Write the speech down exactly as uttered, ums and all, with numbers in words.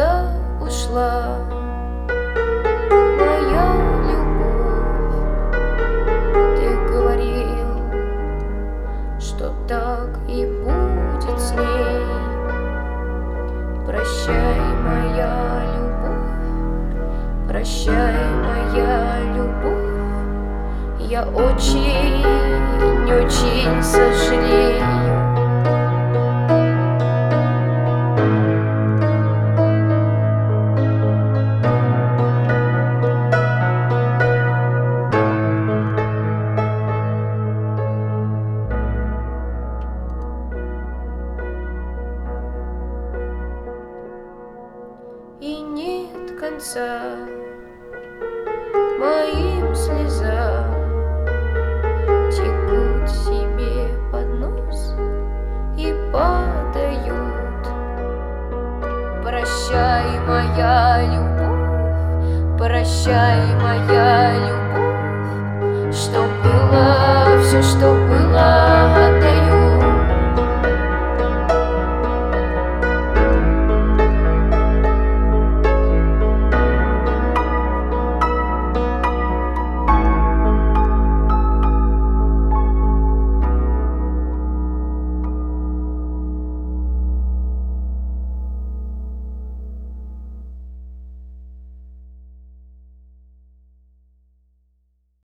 куда ушла моя любовь? Ты говорил, что так и будет с ней. Прощай, моя любовь, прощай, моя любовь. Я очень, очень сожалею. И нет конца моим слезам, текут себе под нос и падают. Прощай, моя любовь, прощай, моя любовь. Что было, все, что было, отдаю.